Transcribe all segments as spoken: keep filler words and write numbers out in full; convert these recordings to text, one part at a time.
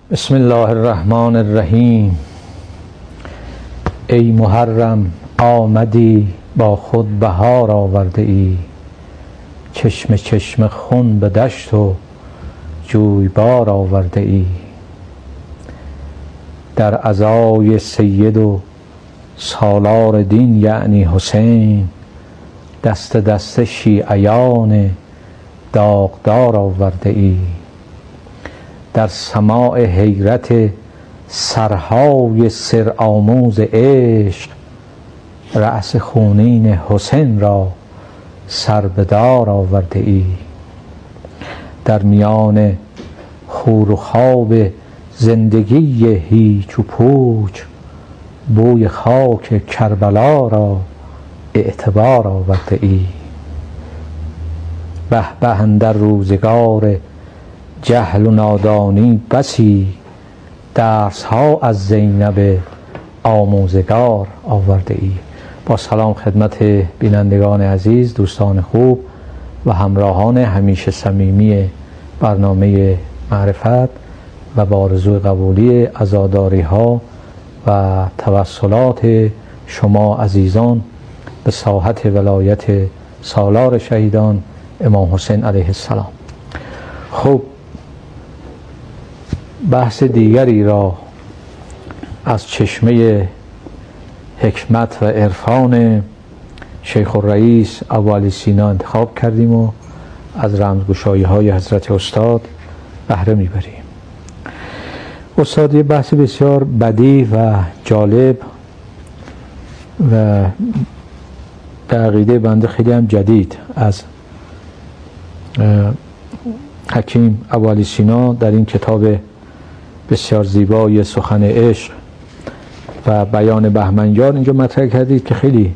بسم الله الرحمن الرحیم. ای محرم آمدی با خود بهار آورده ای، چشم چشم خون به دشت و جویبار آورده ای. در عزای سید و سالار دین یعنی حسین، دست دست شیعیان داغدار آورده ای. در سماع حیرت سرهای سرآموز عشق، رأس خونین حسین را سر به دار آورده ای. در میان خور و خواب زندگی هیچ و پوچ، بوی خاک کربلا را اعتبار آورده ای. به به اندر روزگار جهل و نادانی بسی، درس ها از زینب آموزگار آورده ای. با سلام خدمت بینندگان عزیز، دوستان خوب و همراهان همیشه صمیمی برنامه معرفت و با آرزوی قبولی عزاداری ها و توسلات شما عزیزان به ساحت ولایت سالار شهیدان امام حسین علیه السلام. خب، بحث دیگری را از چشمه حکمت و عرفان شیخ الرئیس ابوعلی سینا انتخاب کردیم و از رمزگشایی های حضرت استاد بهره میبریم. استاد یه بحث بسیار بدیع و جالب و به عقیده بنده خیلی هم جدید از حکیم ابوعلی سینا در این کتاب بسیار زیبای سخن عشق و بیان بهمنیار اینجا مطرح کردید که خیلی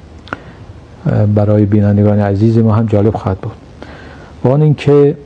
برای بینندگان عزیز ما هم جالب خواهد بود. و آن اینکه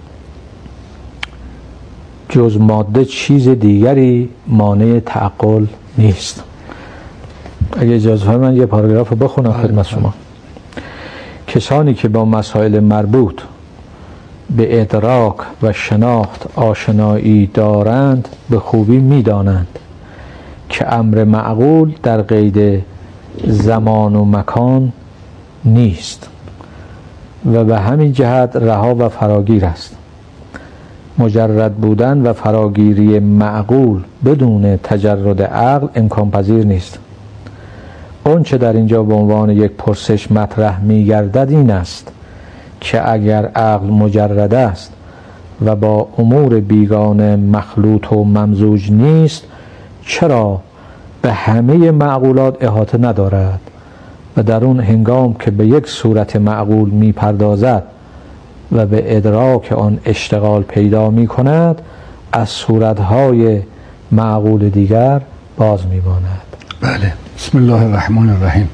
جز ماده چیز دیگری مانع تعقل نیست. اگه اجازه فرمایید من یه پاراگراف رو بخونم خدمت شما. کسانی که با مسائل مربوط به ادراک و شناخت آشنایی دارند به خوبی می‌دانند که امر معقول در قید زمان و مکان نیست و به همین جهت رها و فراگیر است. مجرد بودن و فراگیری معقول بدون تجرد عقل امکان پذیر نیست. اون چه در اینجا به عنوان یک پرسش مطرح می‌گردد این است که اگر عقل مجرد است و با امور بیگانه مخلوط و ممزوج نیست، چرا به همه معقولات احاطه ندارد و در اون هنگام که به یک صورت معقول می پردازد و به ادراک آن اشتغال پیدا می کند، از صورتهای معقول دیگر باز می ماند. بله. بسم الله الرحمن الرحیم.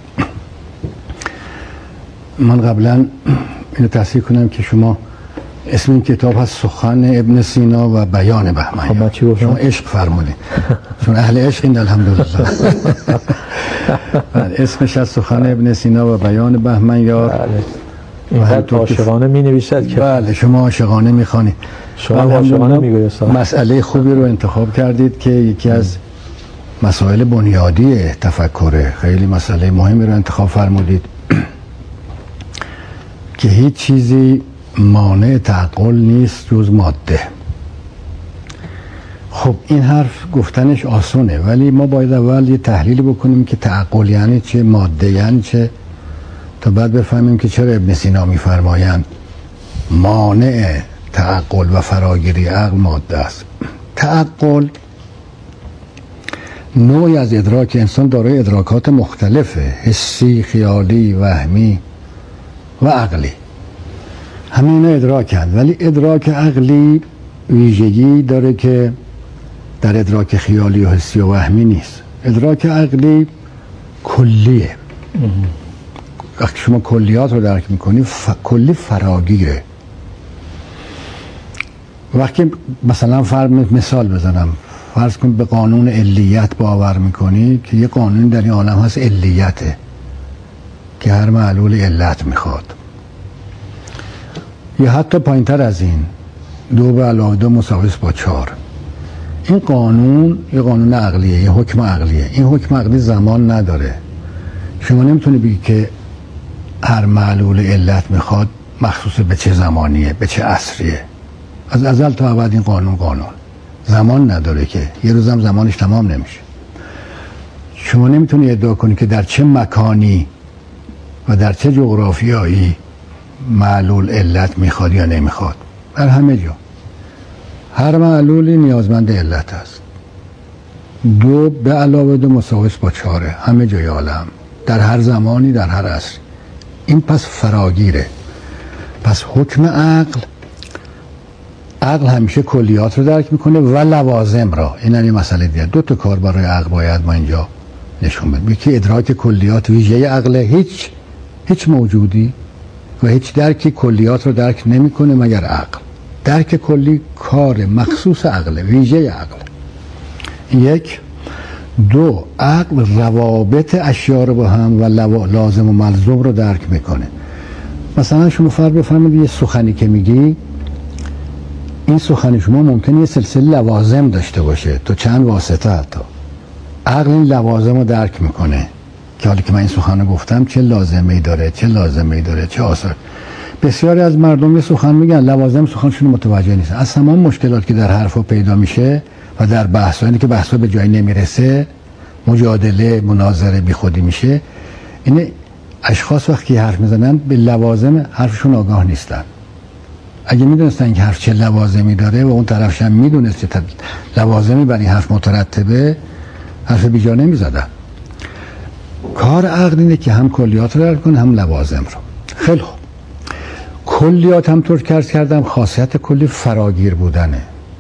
من قبلا اینو تصحیح کنم که شما اسم این کتاب هست سخن ابن سینا و بیان بهمنیار. شما عشق فرمودید چون اهل عشق این الحمدلله. اسمش از سخن ابن سینا و بیان بهمنیار. بله. اینقدر عاشقانه می نویسد که بله شما عاشقانه می خوانید. شما عاشقانه می گویید. مسئله خوبی رو انتخاب کردید که یکی از مسائل بنیادی تفکره، خیلی مسئله مهمی رو انتخاب فرمودید که هیچ چیزی مانع تعقل نیست جز ماده. خب این حرف گفتنش آسونه، ولی ما باید اول یه تحلیل بکنیم که تعقل یعنی چه، ماده یعنی چه، تا بعد بفهمیم که چرا ابن سینا میفرمایند مانع تعقل و فراگیری عقل ماده است. تعقل نوعی از ادراک انسان دارای ادراکات مختلفه، حسی، خیالی، وهمی و عقلی. همه اینا ادراکند، ولی ادراک عقلی ویژگی داره که در ادراک خیالی و حسی و وهمی نیست. ادراک عقلی کلیه. وقتی شما کلیات رو درک میکنی ف... کلی فراگیره. وقتی مثلا فرض مثال بزنم، فرض کن به قانون علیت باور میکنی که یه قانون در این عالم هست علیته که هر معلول علت میخواد، یا حتی پایینتر از این، دو به علاوه دو مساوی با چهار. این قانون یه قانون عقلیه، یه حکم عقلیه. این حکم عقلی زمان نداره. شما نمیتونی بگی که هر معلول علت میخواد مخصوص به چه زمانیه، به چه عصریه. از ازل تا ابد این قانون قانون زمان نداره که یه روزم زمانش تمام نمیشه. شما نمیتونی ادعا کنی که در چه مکانی و در چه جغرافیایی معلول علت میخواد یا نمیخواد. در همه جا هر معلولی نیازمند علت است. دو به علاوه دو مساوی با چهاره، همه جای عالم، در هر زمانی، در هر عصری. این پس فراگیره. پس حکم عقل، عقل همیشه کلیات رو درک میکنه و لوازم را. این یعنی مسئله دیگه. دو تا کار برای عقل باید ما اینجا نشون بدیم. یکی ادراک کلیات ویژه عقل. هیچ هیچ موجودی و هیچ درکی کلیات رو درک نمیکنه مگر عقل. درک کلی کار مخصوص عقل، ویژه عقل. یک. دو، عقل روابط اشیا رو با هم و لازم و ملزوم رو درک میکنه. مثلا شما فرض بفرمایید یه سخنی که میگی، این سخن شما ممکنه یه سلسله لوازم داشته باشه، تو چند واسطه حتی. عقل این لوازم رو درک میکنه که حالی که من این سخن رو گفتم چه لازمه‌ای داره، چه لازمه‌ای داره، چه آثار. بسیاری از مردم یه سخن میگن، لوازم سخنشون متوجه نیستن. از تمام مشکلات که در حرفا پیدا میشه و در بحثایی که بحثا به جایی نمیرسه، مجادله، مناظره بیخودی میشه، این اشخاص وقتی حرف میزنن به لوازم حرفشون آگاه نیستن. اگه میدونستن که حرف چه لوازمی داره و اون طرفش هم میدونست چه لوازمی بر این حرف مترتبه، حرف بیجا نمیزدن. کار عقل اینه که هم کلیات رو درک کنه هم لوازم رو. خیلی خوب. کلیات هم طور که عرض کردم خاصیت کلی فراگیر بودنه.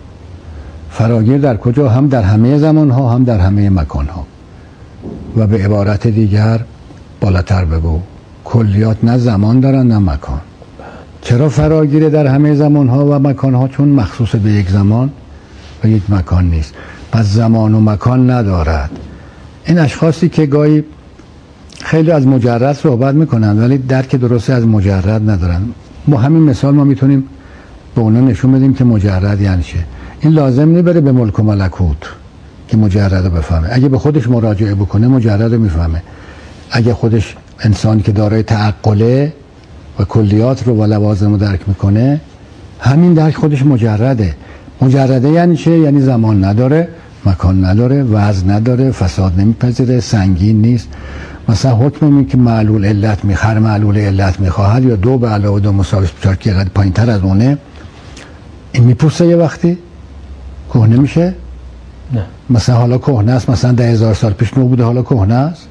فراگیر در کجا؟ هم در همه زمان ها، هم در همه مکان ها. و به عبارت دیگر بالاتر بگو، کلیات نه زمان دارن نه مکان. چرا فراگیره در همه زمان ها و مکان ها؟ چون مخصوص به یک زمان و یک مکان نیست. پس زمان و مکان ندارد. این اشخاصی که گاهی خیلی از مجرد صحبت میکنن ولی درک درستی از مجرد ندارن. با همین مثال ما میتونیم به اونا نشون بدیم که مجرد یعنی چه. این لازم نبره به ملک و ملکوت که مجرد رو بفهمه. اگه به خودش مراجعه بکنه مجرد رو میفهمه. اگه خودش انسانی که دارای تعقله و کلیات رو و لوازم رو درک میکنه، همین درک خودش مجرده. مجرده یعنی چه؟ یعنی زمان نداره، مکان نداره، وزن نداره، فساد نمیپذیره، سنگین نیست. مثلا حکم این که معلول علت می هر معلول علت میخواهد یا دو به علاوه دو مساوی چهار که قد پایین تر از اونه، این میپرسه یه وقتی کهنه میشه؟ نه. مثلا حالا کهنه است، مثلا ده هزار سال پیش نو بوده حالا کهنه است.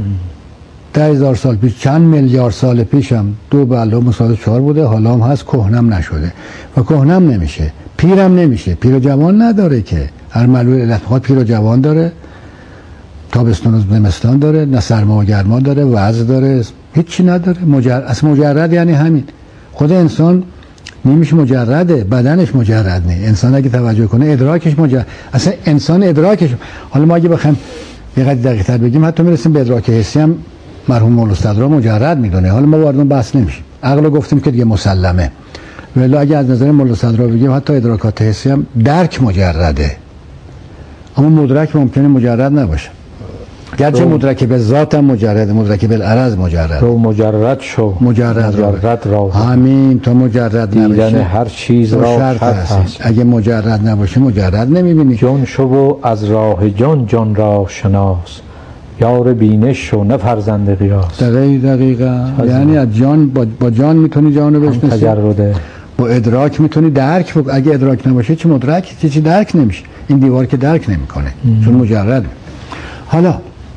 ده هزار سال پیش، چند میلیارد سال پیش هم دو به علاوه مساوی چهار بوده، حالا هم هست، کهنم نشده و کهنم نمیشه، پیرم نمیشه. پیر و جوان نداره که. هر معلول علت میخواد پیر و جوان داره، تابستان و زمستان داره، نه سرما و گرما داره، وزن داره، هیچی نداره. مجرد اصلا مجرد یعنی همین. خود انسان نمیشه مجرده، بدنش مجرد نه. انسان اگه توجه کنه ادراکش مجرد، اصلا انسان ادراکش. حالا ما اگه بخوایم یه قدر دقیق تر بگیم، حتی میرسیم به ادراک حسی هم مرحوم مولا صدرا مجرد میدونه. حالا ما وارد اون بحث نمیشیم. عقل گفتیم که دیگه مسلمه. ولی اگه از نظر مولا صدرا بگیم حتی ادراکات حسی هم درک مجرده، اما مدرک ممکنه مجرد نباشه. گرچه مدرک به ذات هم مجرد، مدرک به العرض مجرد. تو مجرد شو، مجرد, مجرد را همین تا مجرد نباشه دیدن هر چیز را شرط هست. هست. اگه مجرد نباشه مجرد نمیبینی. جان شو و از راه جان جان را شناس، یار بینش شو نه فرزند قیاس. دقیق دقیقا. یعنی از جان با, با جان میتونی جان رو بشناسی، تجرده. با ادراک میتونی درک بک... اگه ادراک نباشه چه مدرک چه چی درک نمیشه. این دیوار که درک نمیکنه چون مجرد. حالا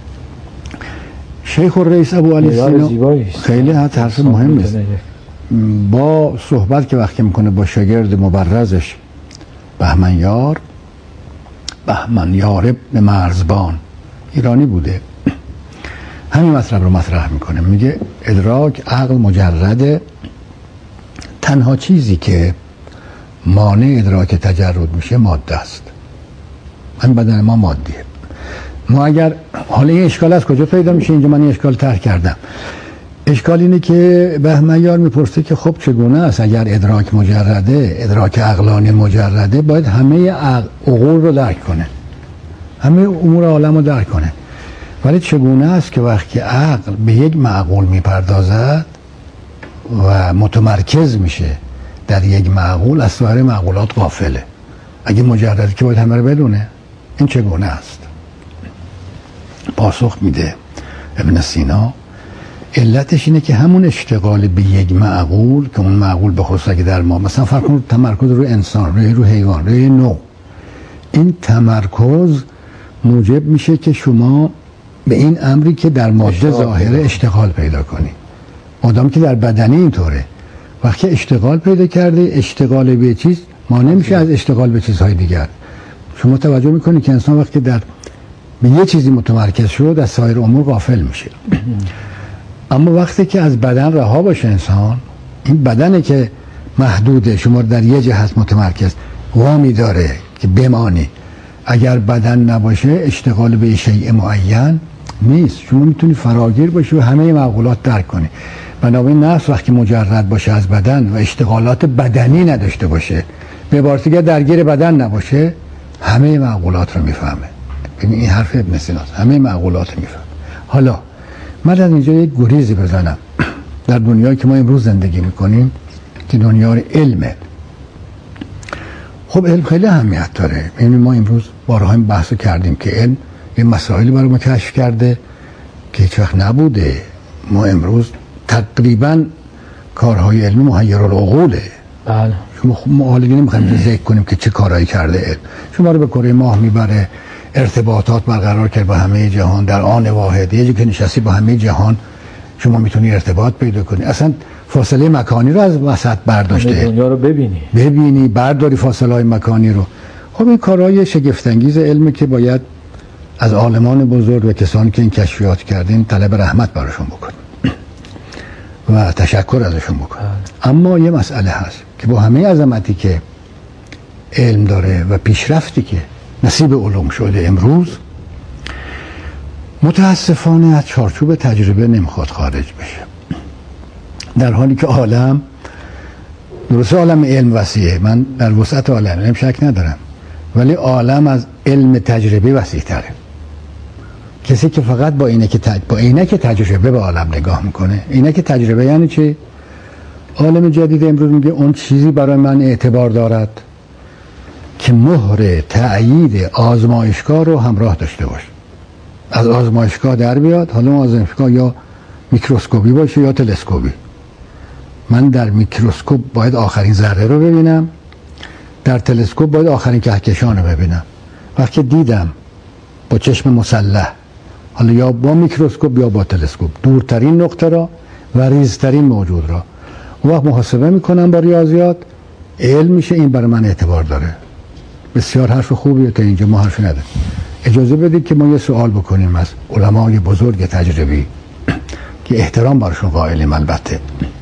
شیخ الرئیس ابو علی سینا خیلی حرف مهم است. با صحبت که وقتی میکنه با شاگرد مبرزش بهمنیار، بهمنیار ابن مرزبان، ایرانی بوده، همین مطلب رو مطرح میکنه. میگه ادراک عقل مجرده، تنها چیزی که مانع ادراک تجرد میشه ماده است. من بدن ما مادیه. ما اگر حالا این اشکال از کجا پیدا میشه؟ اینجا من این اشکال طرح کردم. اشکال اینه که بهمنیار میپرسه که خب چگونه است اگر ادراک مجرده، ادراک عقلانی مجرده، باید همه عقول رو درک کنه، همه امور عالم رو درک کنه، ولی چگونه است که وقتی عقل به یک معقول میپردازد و متمرکز میشه در یک معقول، از سایر معقولات غافله؟ اگه مجرده که باید همه رو بدونه، این چگونه است؟ پاسخ میده ابن سینا علتش اینه که همون اشتغال به یک معقول، که اون معقول به خصوص اگه در ما مثلا فرض کنید تمرکز روی انسان، روی روی حیوان، روی نوع، این تمرکز موجب میشه که شما به این امری که در ماده ظاهره اشتغال پیدا کنی. آدم که در بدنی اینطوره، وقتی اشتغال پیدا کرده، اشتغال به چیز مانع میشه از اشتغال به چیزهای دیگر. شما توجه میکنید که انسان وقتی در به یه چیزی متمرکز شد از سایر امور غافل میشه. اما وقتی که از بدن رها باشه انسان، این بدنه که محدوده، شما در یه جهت متمرکز وامی داره که بمانی. اگر بدن نباشه اشتغال به شیء معین نیست، شما میتونی فراگیر باشی و همه معقولات درک کنی. بنابراین نفس وقتی مجرد باشه از بدن و اشتغالات بدنی نداشته باشه، به عبارت دیگه درگیر بدن نباشه، همه معقولات رو میفهمه. ببین این حرف ابن سیناست، همه معقولات رو میفهمه. حالا من از اینجا یک گریزی بزنم در دنیایی که ما امروز زندگی میکنیم که دنیای علمه. خب علم خیلی اهمیت داره. یعنی ما امروز بارها این بحثو کردیم که علم یه مسائلی برای ما کشف کرده که هیچ وقت نبوده. ما امروز تقریبا کارهای علمی محیرالعقوله. بله. شما خب ما حالا نمیخوایم ذکر کنیم که چه کارهایی کرده علم. شما رو به کره ماه میبره، ارتباطات برقرار کرد با همه جهان در آن واحد. یه جایی که نشستی با همه جهان شما میتونی ارتباط پیدا کنی، اصلا فاصله مکانی رو از وسط برداشته، دنیا رو ببینی ببینی برداری فاصله های مکانی رو. خب این کارهای شگفت انگیز علمه که باید از عالمان بزرگ و کسانی که این کشفیات کردین طلب رحمت براشون بکنیم و تشکر ازشون بکنیم. اما یه مسئله هست که با همه عظمتی که علم داره و پیشرفتی که نصیب علوم شده امروز، متاسفانه از چارچوب تجربه نمیخواد خارج بشه. در حالی که عالم درسته عالم علم وسیعه، من در وسعت عالم علم شک ندارم، ولی عالم از علم تجربه وسیع تره. کسی که فقط با اینه که تج... با اینه که تجربه به عالم نگاه میکنه، اینه که تجربه یعنی چی؟ عالم جدید امروز میگه اون چیزی برای من اعتبار دارد که مهر تأیید آزمایشگاه رو همراه داشته باشه. از آزمایشگاه در بیاد، حالا آزمایشگاه یا میکروسکوپی باشه یا تلسکوپی. من در میکروسکوپ باید آخرین ذره رو ببینم، در تلسکوپ باید آخرین کهکشان رو ببینم. وقتی دیدم با چشم مسلح، حالا یا با میکروسکوپ یا با تلسکوپ، دورترین نقطه را و ریزترین موجود را، اون وقت محاسبه میکنم با ریاضیات، علم میشه این برای من اعتبار داره. بسیار حرف خوبیه تا اینجا، ما حرفی نداریم. اجازه بدید که ما یه سوال بکنیم از علمای بزرگ تجربی که احترام براشون قائلیم. البته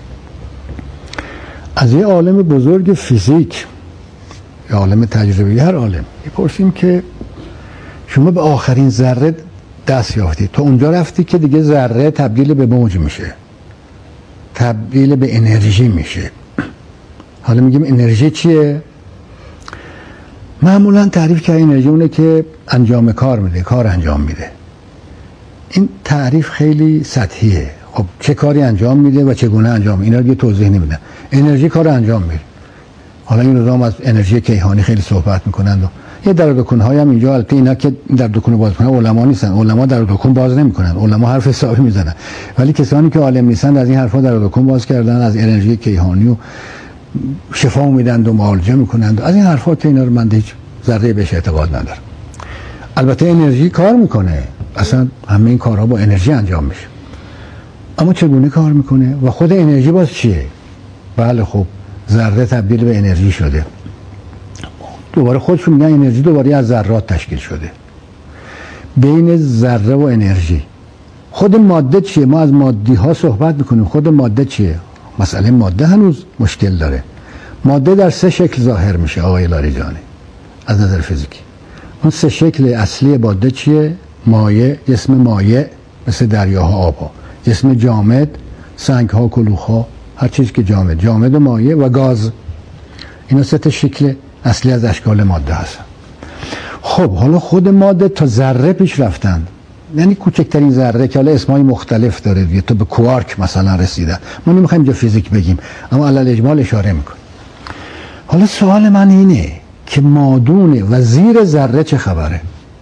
از یه عالم بزرگ فیزیک یا عالم تجربی، هر عالم، میپرسیم که شما به آخرین ذره دست یافتید، تا اونجا رفتی که دیگه ذره تبدیل به موج میشه، تبدیل به انرژی میشه. حالا میگیم انرژی چیه؟ معمولا تعریف که انرژی اونه که انجام کار میده، کار انجام میده. این تعریف خیلی سطحیه. خب چه کاری انجام میده و چگونه انجام میده، اینا رو توضیح نمیدن. انرژی کار انجام میده. حالا این روزا از انرژی کیهانی خیلی صحبت میکنند و یه در دکون‌های هم اینجا، البته اینا که در دکون باز میکنن علما نیستن، علما در دکون باز نمیکنن، علما حرف حسابی میزنن، ولی کسانی که عالم نیستن از این حرفا در دکون باز کردن، از انرژی کیهانی و شفا میدن و معالجه میکنن. از این حرفا که اینا رو من هیچ ذره بهش اعتقاد ندارم. البته انرژی کار میکنه، اصلا همه این کارها با انرژی انجام میشه، اما چگونه کار میکنه و خود انرژی باز چیه؟ بله خب ذره تبدیل به انرژی شده، دوباره خودشون میگن انرژی دوباره از ذرات تشکیل شده. بین ذره و انرژی خود ماده چیه؟ ما از مادی ها صحبت میکنیم، خود ماده چیه؟ مسئله ماده هنوز مشکل داره. ماده در سه شکل ظاهر میشه آقای لاریجانی از نظر فیزیکی. اون سه شکل اصلی ماده چیه؟ مایع، جسم مایع مثل دریاها، آبها، جسم جامد سنگ ها، کلوخ ها، هر چیز که جامد، جامد و مایع و گاز، اینا سه تا شکل اصلی از اشکال ماده هستن. خب حالا خود ماده تا ذره پیش رفتن، یعنی کوچکترین ذره که حالا اسمای مختلف داره دیگه، تو به کوارک مثلا رسیدن. ما نمیخوایم اینجا فیزیک بگیم اما علل اجمال اشاره میکنیم. حالا سوال من اینه که مادون و زیر ذره چه خبره؟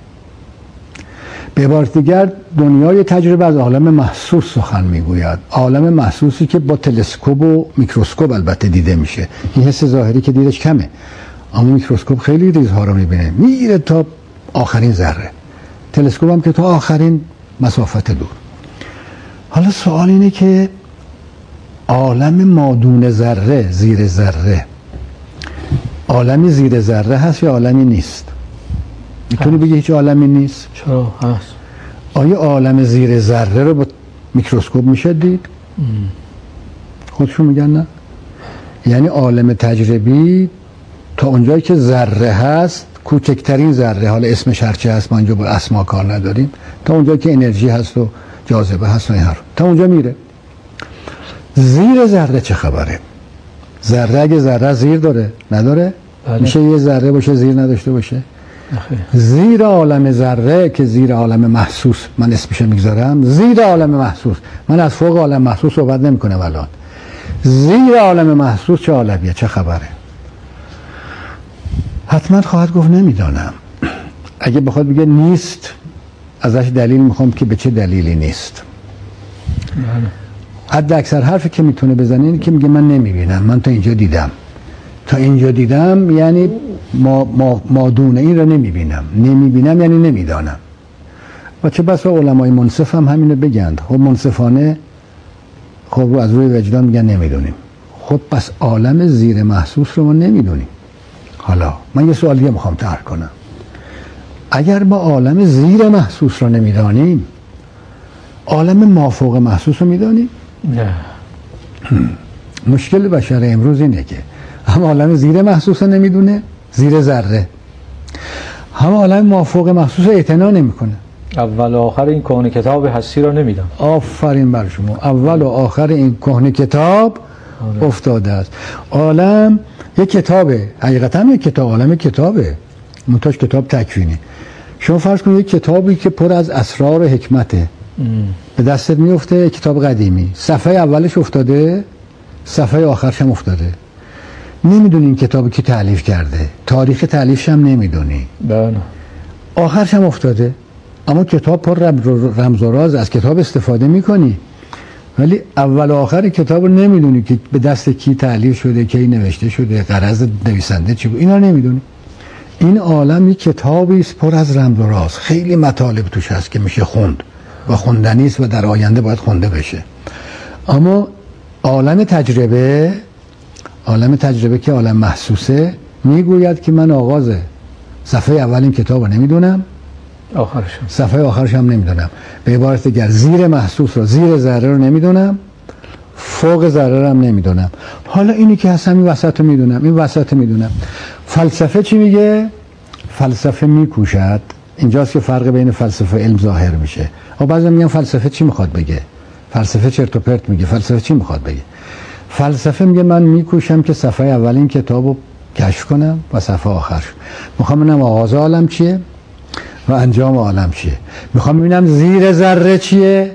به عبارت دیگر دنیای تجربه از عالم محسوس سخن میگوید، عالم محسوسی که با تلسکوپ و میکروسکوپ البته دیده میشه. این حس ظاهری که دیدش کمه، اما میکروسکوپ خیلی ریزها رو میبینه، میره تا آخرین ذره، تلسکوپ هم که تا آخرین مسافت دور. حالا سوال اینه که عالم مادون ذره، زیر ذره، عالمی زیر ذره هست یا عالمی نیست؟ میتونی بگی هیچ عالمی نیست؟ چرا هست؟ آیا عالم زیر ذره رو با میکروسکوپ میشه دید؟ ام. خودشون میگن نه. یعنی عالم تجربی تا اونجایی که ذره هست، کوچکترین ذره، حالا اسمش هرچه هست، ما اینجا با اسما کار نداریم، تا اونجایی که انرژی هست و جاذبه هست و این حرف، تا اونجا میره. زیر ذره چه خبره؟ ذره اگه ذره زیر داره نداره؟ بله. میشه یه ذره باشه زیر نداشته باشه؟ اخی. زیر عالم ذره که زیر عالم محسوس من اسمش میگذارم، زیر عالم محسوس، من از فوق عالم محسوس صحبت نمیکنم الان، زیر عالم محسوس چه عالمیه، چه خبره؟ حتما خواهد گفت نمیدانم. اگه بخواد بگه نیست، ازش دلیل میخوام که به چه دلیلی نیست. حد اکثر حرفی که میتونه بزنه اینه که میگه من نمیبینم، من تا اینجا دیدم، تا اینجا دیدم، یعنی ما ما مادون این رو نمیبینم، نمیبینم یعنی نمیدانم. و چه بسا علمای منصف هم همینو بگند. خب منصفانه خب رو از روی وجدان میگن نمیدونیم. خب پس عالم زیر محسوس رو ما نمیدونیم. حالا من یه سوال دیگه میخوام طرح کنم. اگر ما عالم زیر محسوس رو نمیدانیم، عالم مافوق محسوس رو میدانیم؟ نه. مشکل بشر امروز اینه که هم عالم زیر محسوس رو نمیدونه، زیر ذره، هم عالم مافوق محسوس رو اعتنا نمیکنه. اول و آخر این کهنه کتاب هستی رو نمیدم. آفرین بر شما. اول و آخر این کهنه کتاب آره. افتاده است. عالم یک کتابه، حقیقتا یک کتاب، عالم کتابه، منتاج کتاب تکوینی. شما فرض کنید یک کتابی که پر از اسرار و حکمته ام. به دستت میفته، کتاب قدیمی، صفحه اولش افتاده، صفحه آخرش هم افتاده، نمیدونی این کتابی کی تألیف کرده، تاریخ تألیفش هم نمیدونی، بله، آخرش هم افتاده، اما کتاب پر رمز و راز، از کتاب استفاده میکنی، ولی اول و آخر کتاب رو نمیدونی که به دست کی تألیف شده، کی نوشته شده، غرض نویسنده چی بود، اینا نمیدونی. این عالم یک کتابی است پر از رمز و راز، خیلی مطالب توش هست که میشه خوند و خوندنی است و در آینده باید خونده بشه. اما عالم تجربه، عالم تجربه که عالم محسوسه، میگوید که من آغاز صفحه اول این کتاب رو نمیدونم، آخرش صفحه آخرش هم نمیدونم. به عبارت دیگر زیر محسوس رو، زیر ذره رو نمیدونم، فوق ذره رو هم نمیدونم. حالا اینی که هستم این وسط رو میدونم، این وسط رو میدونم. فلسفه چی میگه؟ فلسفه میکوشد، اینجاست که فرق بین فلسفه و علم ظاهر میشه. و بعضی میگن فلسفه چی میخواد بگه؟ فلسفه چرت و پرت میگه. فلسفه چی میخواد بگه؟ فلسفه میگه من میکوشم که صفحه اول این کتابو کشف کنم و صفحه آخرش. میخوام ببینم آغاز عالم چیه و انجام عالم چیه. میخوام ببینم زیر ذره چیه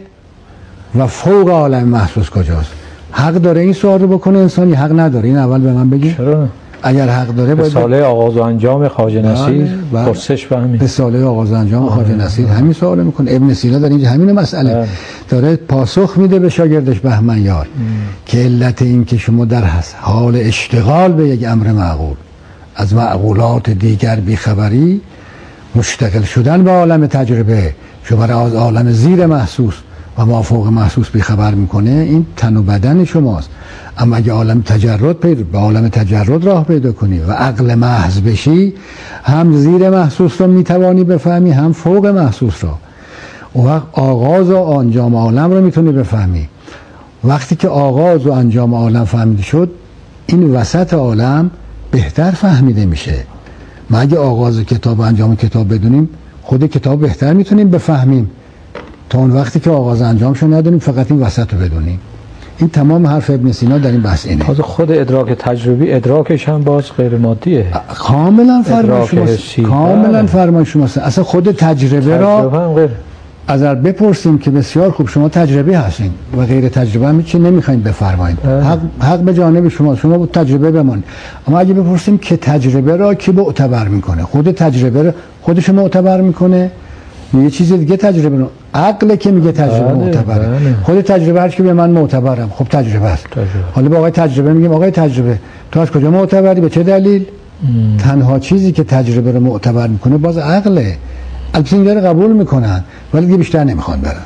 و فوق عالم محسوس کجاست. حق داره این سوال رو بکنه انسانی؟ حق نداره؟ این اول به من بگی. چرا؟ اگر حق داره باید رساله آغاز و انجام خواجه نصیر پرسش به همین رساله آغاز و انجام خواجه نصیر همین سوال میکنه. ابن سینا در اینجا همین مسئله آه. داره پاسخ میده به شاگردش بهمن یار که علت این که شما در حال اشتغال به یک امر معقول از معقولات دیگر بیخبری، مشتغل شدن به عالم تجربه شما را از عالم زیر محسوس و مافوق محسوس بیخبر میکنه، این تن و بدن شماست. اما اگه عالم تجرد پیدا به عالم تجرد راه پیدا کنی و عقل محض بشی، هم زیر محسوس رو میتوانی بفهمی، هم فوق محسوس رو. اون وقت آغاز و انجام عالم رو میتونی بفهمی. وقتی که آغاز و انجام عالم فهمیده شد، این وسط عالم بهتر فهمیده میشه. ما اگه آغاز کتاب و انجام کتاب بدونیم، خود کتاب بهتر میتونیم بفهمیم تا اون وقتی که آغاز انجامشو ندونیم، فقط این وسط رو بدونیم. این تمام حرف ابن سینا در این بحث اینه. تازه خود ادراک تجربی ادراکش هم باز غیر مادیه. کاملا فرمای شماست. کاملا فرمای شماست. اصلا خود تجربه را اگر بپرسیم که بسیار خوب شما تجربی هستین و غیر تجربه هم چی نمیخواین بفرمایید، حق حق به جانب شما، شما با تجربه بمانید. اما اگه بپرسیم که تجربه را کی معتبر میکنه، خود تجربه را خودش معتبر میکنه یه چیز دیگه تجربه رو عقل که میگه تجربه معتبره، خود تجربه هر کی به من معتبرم، خب تجربه است. حالا با آقای تجربه میگیم آقای تجربه تو از کجا معتبری، به چه دلیل؟ ام. تنها چیزی که تجربه رو معتبر میکنه باز عقله. البته این رو قبول میکنن ولی دیگه بیشتر نمیخوان برن.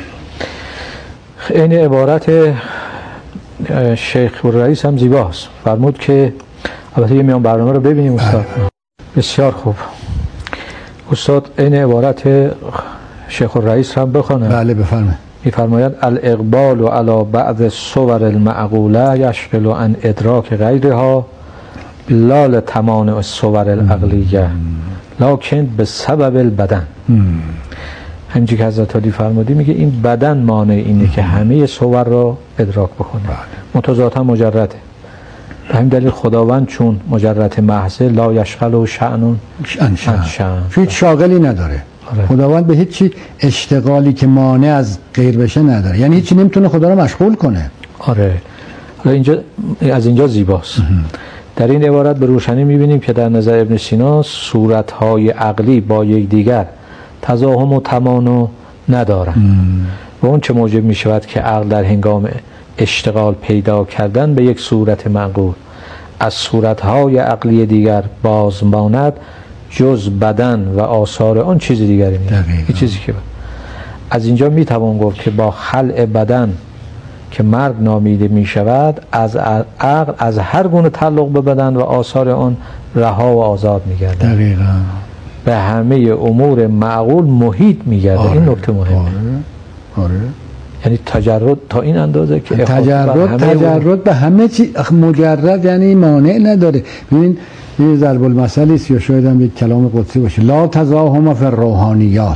این عبارت شیخ الرئیس هم زیباست، فرمود که البته یه میان برنامه رو ببینیم استاد. بسیار خوب استاد، این عبارت شیخ الرئیس هم بخونه. بله بفرمایید. میفرماید الاقبال علی بعض صور المعقوله یشغل عن ادراک غیرها لا لتمانع الصور العقلیه لکن به سبب البدن. همینجور که حضرت علی فرمودی میگه این بدن مانع اینه که همه صور را ادراک بکنه، متضادها مجرده. به همین دلیل خداوند چون مجرد محض لا یشغل و شأن شأن هیچ شاغلی نداره. آره. خداوند به هیچ چی اشتغالی که مانع از غیر بشه نداره، یعنی هیچی نمیتونه خدا رو مشغول کنه. آره. حالا اینجا از اینجا زیباست. در این عبارت به روشنی میبینیم که در نظر ابن سینا صورتهای عقلی با یکدیگر تزاحم و تمانع ندارن و اون چه موجب میشود که عقل در هنگام اشتغال پیدا کردن به یک صورت معقول از صورتهای عقلی دیگر باز ماند جز بدن و آثار آن چیز دیگری نیست. این چیزی که از اینجا میتوان گفت که با خلع بدن که مرگ نامیده می شود از عقل از هر گونه تعلق به بدن و آثار آن رها و آزاد می گردد. دقیقاً به همه امور معقول محیط می گردد. آره. این نکته مهمه. آره. آره. یعنی تجرد تا این اندازه که تجرد تجرد به همه چی مجرد یعنی مانع نداره. ببین این ضرب المثل است یا شاید هم یک کلام قدسی باشه، لا تزاحم فی الروحانیات.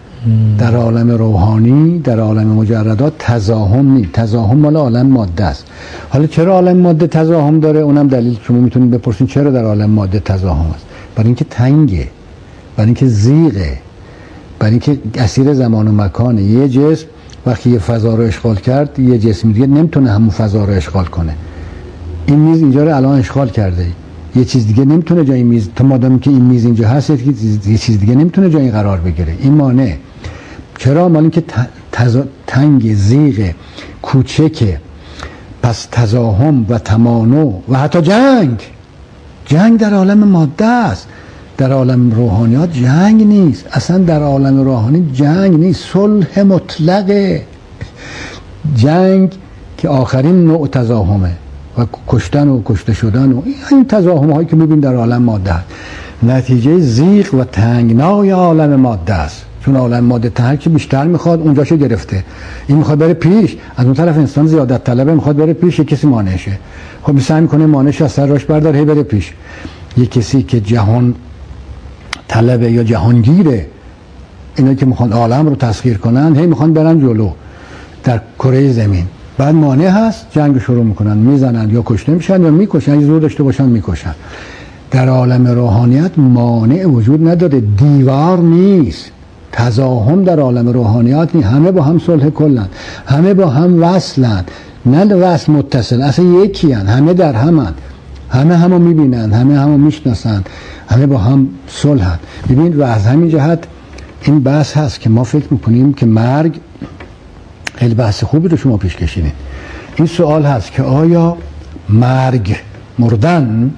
در عالم روحانی در عالم مجردات تزاحم نیست. تزاحم مال عالم ماده است. حالا چرا عالم ماده تزاحم داره؟ اونم دلیل شما میتونید بپرسین چرا در عالم ماده تزاحم است. برای اینکه تنگه، برای اینکه زیغه، برای اینکه اسیر زمان و مکانه. یه جسم وقتی یه فضا رو اشغال کرد یه جسم دیگه نمیتونه همون فضا رو اشغال کنه. این میز اینجا رو الان اشغال کرده، یه چیز دیگه نمیتونه جای این میز، تا مادامی که این میز اینجا هست یه چیز دیگه نمیتونه جای این قرار بگیره. این مانع. چرا؟ مال اینکه تز... تنگ، زیغ، کوچکه. پس تزاحم و تمانع و حتی جنگ جنگ در عالم ماده است. در عالم روحانیات جنگ نیست. اصلا در عالم روحانی جنگ نیست، صلح مطلقه. جنگ که آخرین نوع تزاحمه و کشتن و کشته شدن و این تزاحم هایی که میبین در عالم ماده است نتیجه زیغ و تنگنای عالم ماده است. چون عالم ماده هر کی بیشتر میخواد اونجاشو گرفته، این میخواد بره پیش، از اون طرف انسان زیادت طلبه میخواد بره پیش، یک کسی مانعشه. خب سعی میکنه مانعش از سر راش برداره هی بره پیش. یک کسی که جهان طلبه یا جهانگیره، اینا که میخوان عالم رو تسخیر کنن هی میخوان برن جلو در کره زمین، بعد مانع هست جنگ شروع میکنن، میزنن یا کشته میشن یا میکشن، اگه زور داشته باشن میکشن. در عالم روحانیت مانع وجود نداره، دیوار نیست. تزاحم در عالم روحانیات نیست، همه با هم صلح کلن، همه با هم وصلن، نه وصل متصل، اصلا یکی هن. همه در همن، همه همو میبینن، همه همو میشناسن، همه با هم صلحن. ببین و از همین جهت این بحث هست که ما فکر میکنیم که مرگ، خیلی بحث خوبی رو شما پیش کشیدین. این سوال هست که آیا مرگ، مردن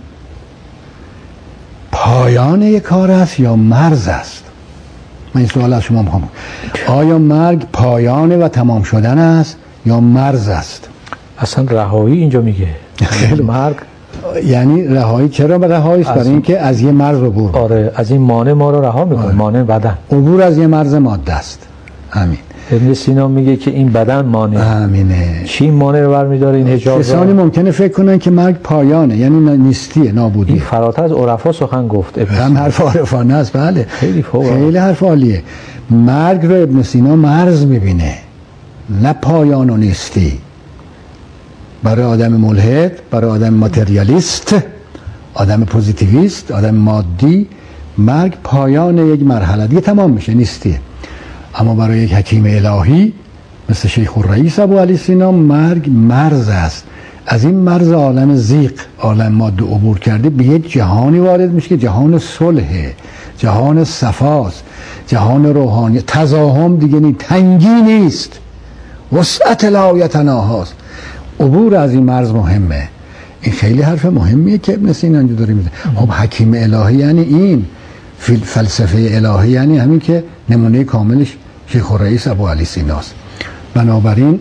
پایان یک کار است یا مرز است؟ من این سوال از شما میخوام. آیا مرگ پایان و تمام شدن است یا مرز است؟ اصلا رهایی اینجا میگه. خیلی مرگ یعنی رهایی. چرا رهایی است؟ برای اینکه از یه مرز عبور. آره، از این مانع ما رو رها میکنه. آره. مانع بدن، عبور از یه مرز ماده است. همین. ابن سینا میگه که این بدن مانع. همینه. چی مانع رو برمی‌داره؟ این حجاب. کسانی ممکنه فکر کنن که مرگ پایانه، یعنی نیستیه، نابودی. این فراتر از عرفا سخن گفت ابن سینا. هم حرف عرفانه است. بله. خیلی فوق. خیلی حرف عالیه. مرگ رو ابن سینا مرز میبینه، نه پایان و نیستی. برای آدم ملحد، برای آدم ماتریالیست، آدم پوزیتیویست، آدم مادی، مرگ پایان یک مرحله دیگه تمام میشه، نیستیه. اما برای یک حکیم الهی مثل شیخ الرئیس ابوعلی سینا مرگ مرز است. از این مرز عالم ضیق، عالم ماده عبور کرده به یک جهانی وارد میشه که جهان صلح، جهان صفاست، جهان روحانی. تزاهم دیگه نیست، تنگی نیست، وسعت لا یتناهاست. عبور از این مرز مهمه. این خیلی حرف مهمیه که ابن سینا اینجا داره میزنه. خب حکیم الهی یعنی این، فلسفه الهی یعنی همین که نمونه کاملش شیخ الرئیس ابوعلی سیناست. بنابراین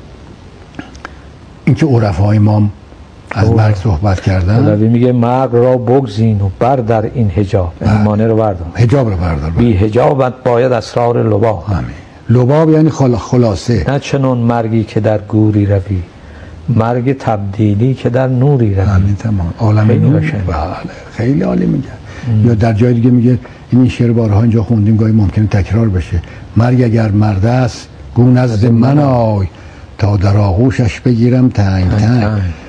اینکه عرفای ما از مرگ صحبت کردن، علوی میگه مرگ را بگزین و بردار این حجاب، این مانع رو بردار، حجاب رو بردار. بی حجابت باید اسرار لباب. همین لباب یعنی خلاصه. نه چنون مرگی که در گوری روی، مرگ تبدیلی که در نوری روی. همین تمام. عالم نور. بله خیلی عالی میگه. یا در جای دیگه میگه، این شعر بارها اینجا خوندیم، گاهی ممکنه تکرار بشه. مرگ اگر مرد است گو نزد من آی، تا در آغوشش بگیرم تنگ تنگ.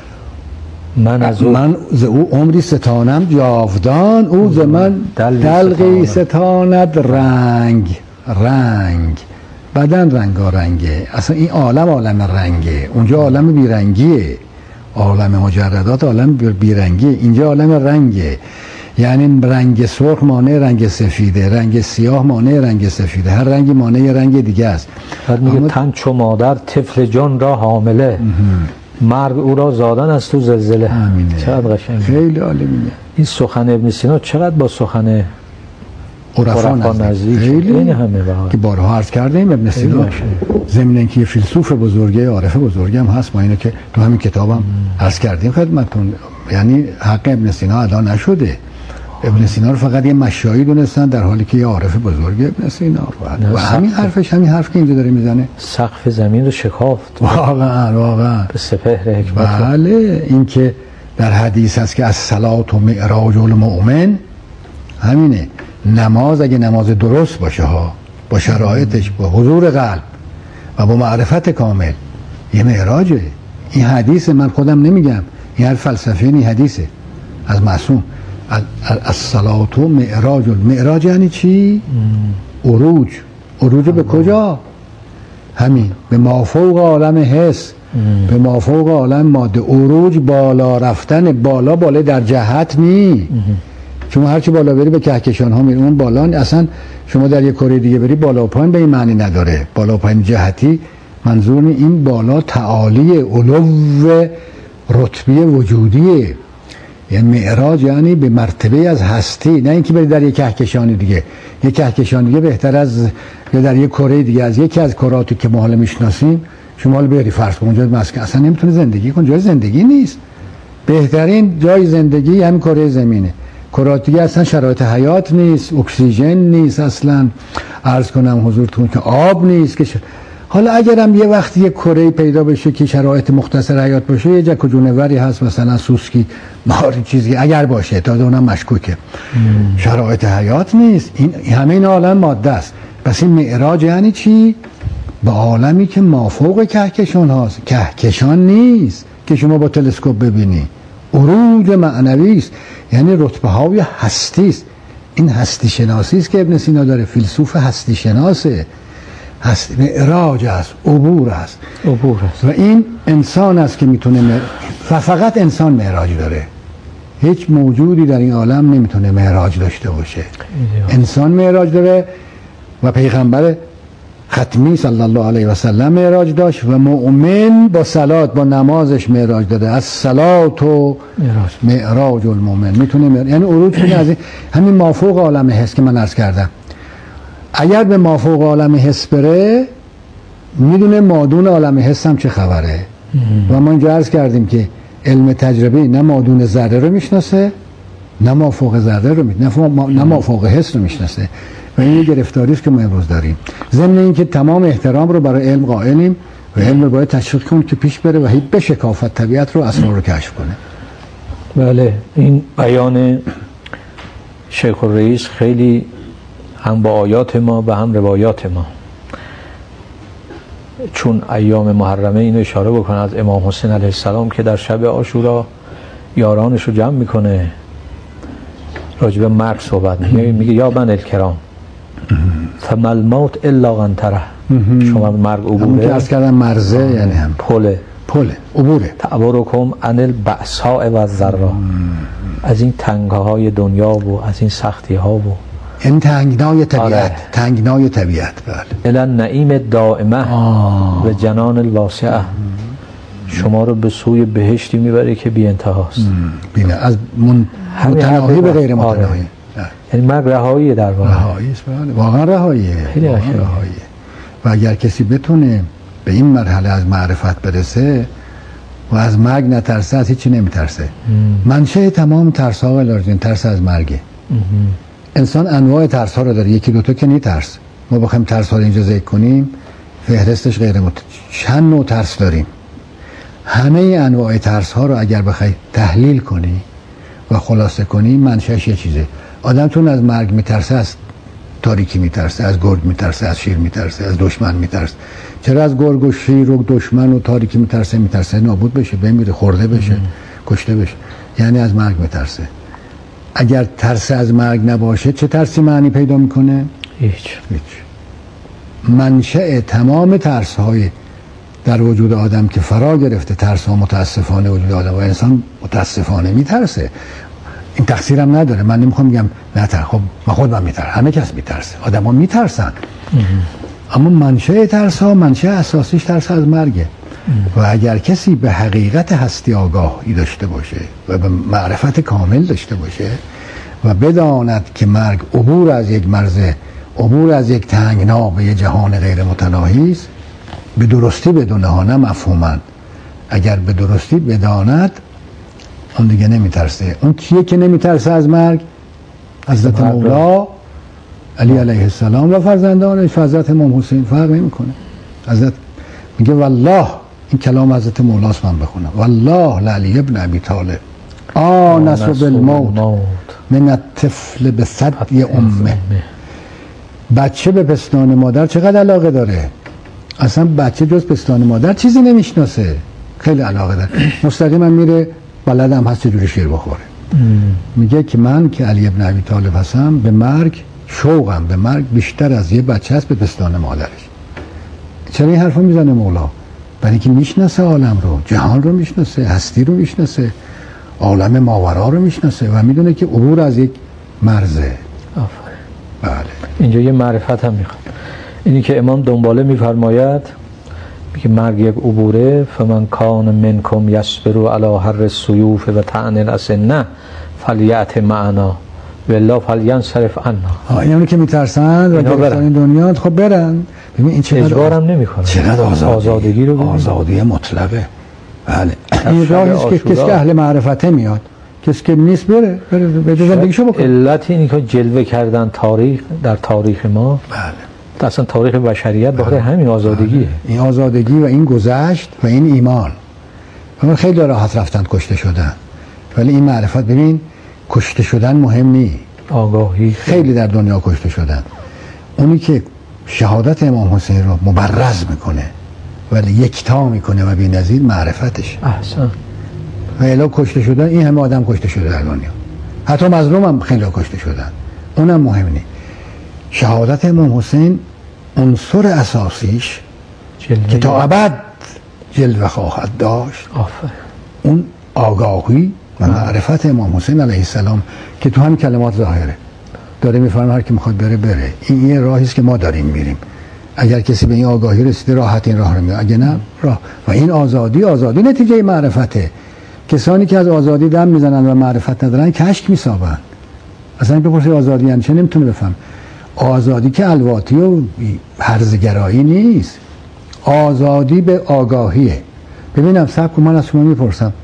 من از او من ز او عمری ستانم جاودان، او ز من دلقی ستاند رنگ رنگ. بدن رنگارنگه، اصلا این عالم عالم رنگه، اونجا عالم بیرنگیه، عالم مجردات عالم بیرنگیه، اینجا عالم رنگه. یعنی رنگ سرخ مانع رنگ سفیده، رنگ سیاه مانع رنگ سفیده، هر رنگی مانع رنگ دیگه است. میگه اما... تن چو مادر طفل جان را حامله، مرگ او را زادن از تو زلزله. همینه. چقدر قشنگه، خیلی عالی میگه. این سخن ابن سینا چقدر با سخن عرفا نزدیک، خیلی این همه بها. که بارها عرض کردیم ابن سینا ضمن اینکه یه فیلسوف بزرگه، عارف بزرگه هم هست، ما اینو که تو همین کتابم عرض کردیم خدمتتون. یعنی حق ابن سینا ادا نشده. ابن سینا رو فقط یه مشایی دونستن، در حالی که یه عارف بزرگه ابن سینا. و همین حرفش، همین حرف که اینجا داره میزنه، سقف زمین رو شکافت. واقعا واقعا به سپهر حکمت. بله، این که در حدیث هست که از صلات و معراج المؤمن، همینه. نماز اگه نماز درست باشه ها، با شرایطش، با حضور قلب و با معرفت کامل، یه معراجه. این حدیث من خودم نمیگم، این هر فلسفه این حدیثه از معصوم. از صلات و معراج. معراج یعنی چی؟ عروج. عروج به کجا؟ همین به مافوق عالم حس، به مافوق عالم ماده. عروج بالا رفتن، بالا بالا در جهت نی. شما هرچی بالا بری به کهکشان ها میری، اون بالا اصلا شما در یک کره دیگه بری بالا و پایین به این معنی نداره. بالا و پایین جهتی منظور نی، این بالا تعالی، علو رتبی وجودیه. یعنی معراج یعنی به مرتبه از هستی، نه اینکه بری در یک کهکشان دیگه. یک کهکشان دیگه بهتر از، یا در یک کره دیگه از یکی از کراتی که ما حالا میشناسیم شما حالا بری فرض کن اونجا مسکن، اصلا نمیتونه زندگی کن، جای زندگی نیست. بهترین جای زندگی همین کره زمینه. کرات دیگه اصلا شرایط حیات نیست، اکسیژن نیست، اصلا عرض کنم حضورتون که آب نیست. که ش... حالا اگرم یه وقتی یه کره پیدا بشه که شرایط مختصر حیات باشه، یه جک و جونوری هست مثلا سوسکی ماری چیزی اگر باشه، تا اونم مشکوکه. مم. شرایط حیات نیست، این همه این عالم ماده است. پس این معراج یعنی چی؟ به عالمی که مافوق کهکشان هاست. کهکشان نیست که شما با تلسکوپ ببینی، عروج معنوی است، یعنی رتبه های هستی است. این هستی شناسی است که ابن سینا داره، فیلسوف هستی شناسه. هست معراج است، عبور است. عبور است. و این انسان است که میتونه مر... و فقط انسان معراج داره. هیچ موجودی در این عالم نمیتونه معراج داشته باشه. انسان معراج داره و پیغمبر ختمی صلی الله علیه و سلم معراج داشت و مؤمن با صلات، با نمازش معراج داده. از صلات و معراج المؤمن میتونه معراج، یعنی عروج کنه از این همین مافوق عالم حس که من عرض کردم. اگر به مافوق عالم حس بره میدونه مادون عالم حس هم چه خبره. و ما اینجا عرض کردیم که علم تجربی نه مادون ذره رو میشناسه، نه مافوق ذره رو میشناسه، نه مافوق حس رو میشناسه. و این یه گرفتاری است که ما امروز داریم. ضمن اینکه تمام احترام رو برای علم قائلیم و علم رو باید تشویق کنیم که پیش بره و هیچ بشکافت طبیعت رو، اسرار رو کشف کنه. بله، این بیان شیخ الرئیس خیلی هم با آیات ما و هم روایات ما. چون ایام محرمه اینو اشاره بکنه از امام حسین علیه السلام که در شب عاشورا یارانش رو جمع میکنه راجع به مرگ صحبت میگه میگه یا بنی الکرام فما الموت الا قنطره. شما مرگ عبوره که عرض کردم مرزه یعنی هم پله پله عبوره. تعبرکم عن البأساء و الضراء، از این تنگهای دنیا و از این سختی ها و این تنگنای طبیعت. آره. تنگنای طبیعت بله. الی النعیم دائمه و جنان الواسعه، شما رو به سوی بهشتی میبره که بی انتهاست. بینه از من... متناهی به غیر متناهی. آره. یعنی مرگ رهاییه در واقع. رهایی است بله. واقعا رهاییه. خیلی رهاییه. و اگر کسی بتونه به این مرحله از معرفت برسه و از مرگ نترسه، از هیچی نمیترسه. منشأ تمام ترس ها و ترس از مرگه. انسان انواع ترس ها رو داره، یکی دوتا که نیترس. ما بخوایم ترس ها رو اینجا ذکر کنیم فهرستش غیر مت... چند نوع ترس داریم. همه انواع ترس ها رو اگر بخوای تحلیل کنی و خلاصه کنی منشأش یه چیزه. آدم چون از مرگ میترسه، از تاریکی میترسه، از گرگ میترسه، از شیر میترسه، از دشمن میترسه. چرا از گرگ و شیر و دشمن و تاریکی میترسه؟ میترسه نابود بشه، بمیره، خورده بشه، کشته بشه. یعنی از مرگ میترسه. اگر ترس از مرگ نباشه چه ترسی معنی پیدا میکنه؟ هیچ. هیچ. منشأ تمام ترس های در وجود آدم که فرا گرفته، ترس ها متاسفانه وجود آدم و انسان متاسفانه میترسه. این تقصیرم نداره، من نمیخوام بگم نه تر، خب من خودم میترسم، همه کس میترسه، آدم ها میترسن. اما منشأ ترس ها، منشأ اساسیش ترس از مرگه. و اگر کسی به حقیقت هستی آگاهی داشته باشه و به معرفت کامل داشته باشه و بداند که مرگ عبور از یک مرزه، عبور از یک تنگنا به یک جهان غیر متناهی است، به درستی بدونه ها، نه مفهوما، اگر به درستی بداند، اون دیگه نمیترسه. اون کیه که نمیترسه از مرگ؟ حضرت مولا علی علیه السلام و فرزندانش، حضرت امام حسین فرق نمیکنه. حضرت میگه والله، این کلام حضرت مولاست، من بخونم: والله لعلی ابن ابی طالب آنس بالموت من الطفل به ثدی امه. بچه به پستان مادر چقدر علاقه داره؟ اصلا بچه جز پستان مادر چیزی نمیشناسه، خیلی علاقه داره، مستقیما میره بلدم هست چجوری شیر بخوره. میگه که من که علی ابن ابی طالب هستم، به مرگ شوقم به مرگ بیشتر از یه بچه هست به پستان مادرش. چرا این حرفو میزنه مولا؟ برای اینکه میشناسه عالم رو، جهان رو میشناسه، هستی رو میشناسه، عالم ماورا رو میشناسه و میدونه که عبور از یک مرزه. آفرین. بله. اینجا یه معرفت هم میخواد. اینی که امام دنباله میفرماید، میگه مرگ یک عبوره، فمن کان منکم یصبر علی حر السیوف و طعن الاسنه فلیأت معنا والله فلینصرف عنا. اینو که میترسن و گرفتن دنیا، خب برن. ببین این چقدر اجبارم نمیکنه، چقدر آزادی. آزادگی رو ببین. آزادی مطلقه. بله. این راهی است که کسی که اهل معرفته میاد، کسی که نیست بره بره به زندگیشو بکنه. علت اینه که جلوه کردن تاریخ در تاریخ ما، بله، اصلا تاریخ بشریت بخاطر همین آزادگی. بله. این آزادگی و این گذشت و این ایمان. من خیلی راحت رفتن کشته شدن، ولی این معرفت، ببین کشته شدن مهم نیست، آگاهی. خیلی در دنیا کشته شدن. اونی که شهادت امام حسین رو مبرز میکنه ولی یکتا میکنه و بی‌نظیر، معرفتش. احسن. و الا کشته شدن، این همه آدم کشته شده در دنیا، حتی مظلوم هم خیلی کشته شدن، اونم مهم نیست. شهادت امام حسین عنصر اساسیش جلوه که تا ابد جلوه خواهد داشت، آفرین، اون آگاهی و معرفت امام حسین علیه السلام که تو همین کلمات ظاهره. داره میفرمه هر کی میخواد بره بره. این یه راهی است که ما داریم میریم. اگر کسی به این آگاهی رسیده، راحت این راه رو میره، اگه نه راه. و این آزادی، آزادی نتیجه معرفته. کسانی که از آزادی دم میزنن و معرفت ندارن کشک میسابن. اصلا بپرسی آزادی یعنی چه، نمیتونه بفهم. آزادی که الواتی و هرزگرایی نیست، آزادی به آگاهیه. ببینم صبر کن، من از شما میپرسم،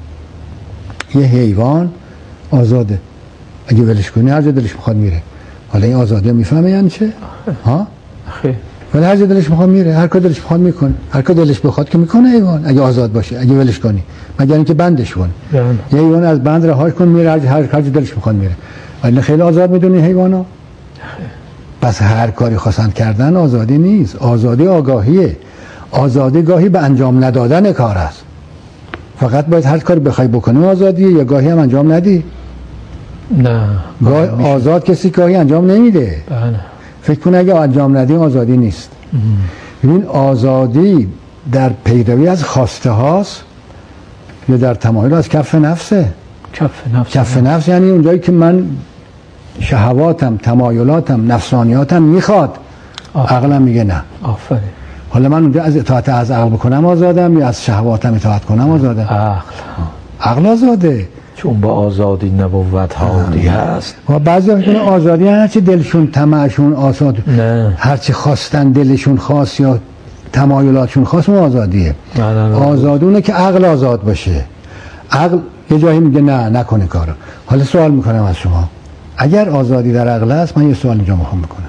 یه حیوان آزاده، اگه ولش کنی هر جا دلش میخواد میره. حالا این آزادی میفهمه یعنی چه؟ ها؟ خیلی. ولی هر جا دلش میخواد میره، هر کار دلش میخواد میکنه، هر کار دلش بخواد که میکنه حیوان، اگه آزاد باشه، اگه ولش کنی، مگر اینکه بندش کنی. یه حیوان از بند رهاش کن میره هر هر کار دلش میخواد میره. ولی خیلی آزاد میدونی حیوانا. پس هر کاری خواستن کردن آزادی نیست، آزادی آگاهیه. آزادی گاهی به انجام ندادن کار است. فقط باید هر کاری بخوای بکنی آزادیه، یا گاهی هم انجام ندی. نه گاهی آزاد کسی گاهی انجام نمیده. بله. فکر کن اگه انجام ندی آزادی نیست. ببین آزادی در پیروی از خواسته هاست یا در تمایل از کف نفسه. کف نفس. کف نفس یعنی اونجایی که من شهواتم، تمایلاتم، نفسانیاتم میخواد، عقلم میگه نه. آفرین. حالا من اونجا از اطاعت از عقل بکنم آزادم یا از شهواتم اطاعت کنم آزادم؟ عقل. عقل آزاده، چون با آزادی نبوت هادی هست. و بعضی میگن آزادی هرچی دلشون طمعشون آزاد، نه هرچی خواستن دلشون خواست یا تمایلاتشون خواست اون آزادیه. نه نه نه. آزادونه که عقل آزاد باشه. عقل یه جایی میگه نه نکنه کارو. حالا سوال میکنم از شما، اگر آزادی در عقل است، من یه سوال اینجا میخوام بکنم،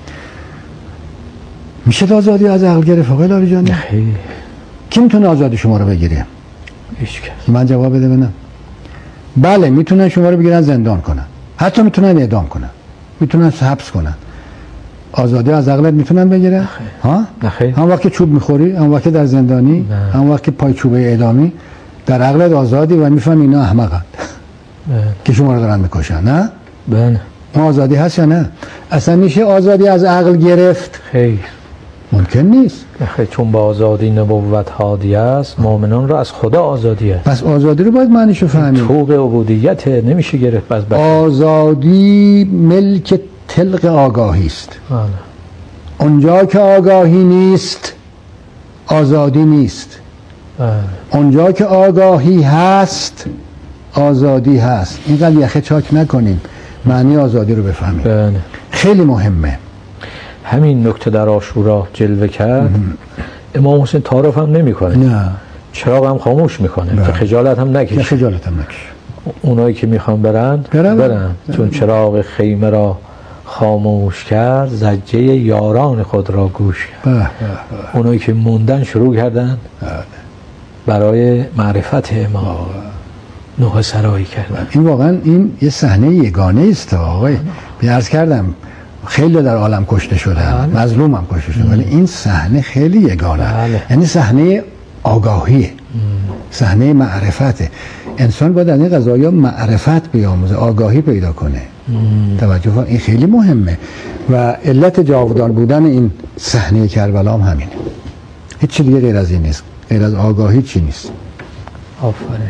میشه آزادی از عقل گرفت آقای لاریجانی؟ خیلی. کی میتونه آزادی شما رو بگیره؟ هیچ کس. من جواب بده ببینم. بله میتونن شما رو بگیرن زندان کنن، حتی میتونن اعدام کنن، میتونن حبس کنن. آزادی از عقلت میتونن بگیرن؟ ها؟ نخیر. هم وقت چوب میخوری، هم وقت در زندانی، نه. هم وقت پای چوبه اعدامی، در عقلت آزادی و میفهم اینا احمقن که شما رو دارن میکشن. نه؟ بله. ما آزادی هست یا نه؟ اصلا میشه آزادی از عقل گرفت؟ خیر. ممکن نیست. خیر، چون با آزادی نبوت هادی است، مؤمنان را از خدا آزادی است. پس آزادی رو باید معنیشو فهمید. طوق عبودیت نمیشه گرفت از بشر. آزادی ملک طلق آگاهی است. بله. اونجا که آگاهی نیست آزادی نیست. بله. اونجا که آگاهی هست آزادی هست. اینقدر یخه چاک نکنیم، معنی آزادی رو بفهمیم. بله. خیلی مهمه. همین نکته در عاشورا جلوه کرد. امام حسین تعارف هم نمیکنه، نه چراغ هم خاموش میکنه بله. که خجالت هم نه نکشه. خجالت هم نکش. اونایی که میخوان برن برن. برن چون چراغ خیمه را خاموش کرد، زجه یاران خود را گوش کرد. به به به. اونایی که موندن شروع کردن بله. برای معرفت امام نوحه سرایی کردن. این واقعا این یه صحنه یگانه است آقای. عرض کردم خیلی در عالم کشته شدن، بله. مظلوم هم کشته شدن، ولی این صحنه خیلی یگانه. بله. یعنی صحنه آگاهیه، صحنه معرفته. انسان باید از این قضایا معرفت بیاموزه، آگاهی پیدا کنه. توجه کن، این خیلی مهمه و علت جاودان بودن این صحنه کربلا هم همینه. هیچ چیز دیگه غیر از این نیست، غیر از آگاهی چی نیست. آفرین.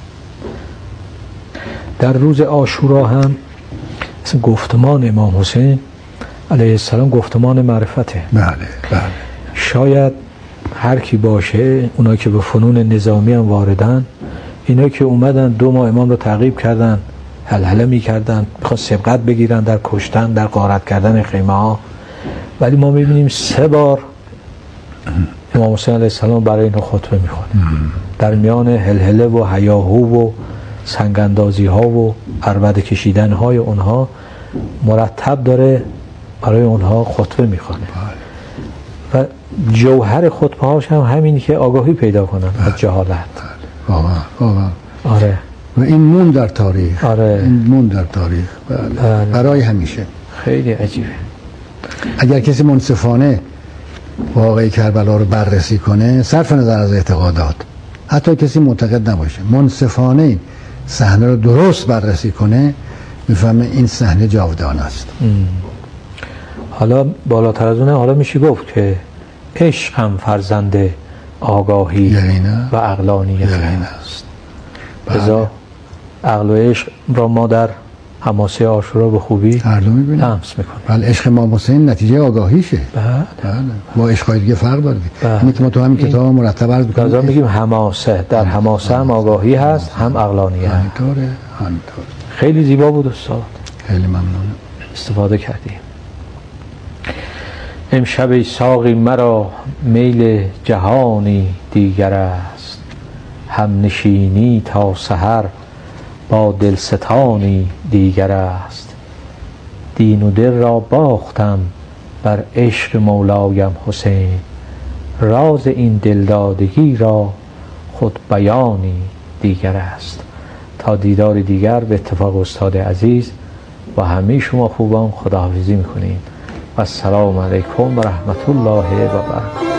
در روز عاشورا هم مثل گفتمان امام حسین علیه السلام گفتمان معرفته. بله بله. شاید هر کی باشه، اونا که به فنون نظامی هم واردن، اینا که اومدن دو ماه امام رو تعقیب کردن، هلهله میکردن، میخوان سبقت بگیرن در کشتن، در غارت کردن خیمه ها، ولی ما میبینیم سه بار امام حسین علیه السلام برای اینو خطبه میخونه. در میان هلهله و هیاهو و سنگاندازی ها و عربده کشیدن های اونها مرتب داره برای اونها خطبه میخونه و جوهر خطبه هاش هم همینی که آگاهی پیدا کنن از جهالت. واقعا واقعا. آره. و این مون در تاریخ. آره. این مون در تاریخ. بله. بله. برای همیشه. خیلی عجیبه. اگر کسی منصفانه واقعی کربلا رو بررسی کنه، صرف نظر از اعتقادات، حتی کسی معتقد نباشه، منصفانه این صحنه رو درست بررسی کنه، میفهمه این صحنه جاودان است. ام. حالا بالاتر از اونه، حالا میشه گفت که عشق هم فرزند آگاهی یقینا. و عقلانیت است. لذا عقل و عشق را ما در حماسه عاشورا به خوبی هر دو میبینیم، لمس میکنیم. بله. عشق امام حسین نتیجه آگاهیشه. بله. بله. با عشقای دیگه فرق داره. بله. اینی که ما تو همین کتاب مرتب عرض می‌کنیم، لذا میگیم حماسه، در حماسه هم آگاهی هست، هم عقلانیت. همینطوره همینطوره. خیلی زیبا بود استاد، خیلی ممنونم، استفاده کردیم. امشب ای ساقی مرا میل جهانی دیگر است، هم نشینی تا سحر با دلستانی دیگر است. دین و دل را باختم بر عشق مولایم حسین، راز این دلدادگی را خود بیانی دیگر است. تا دیدار دیگر به اتفاق استاد عزیز و همه شما خوبان خداحافظی میکنیم و السلام علیکم و رحمت الله و برکاته.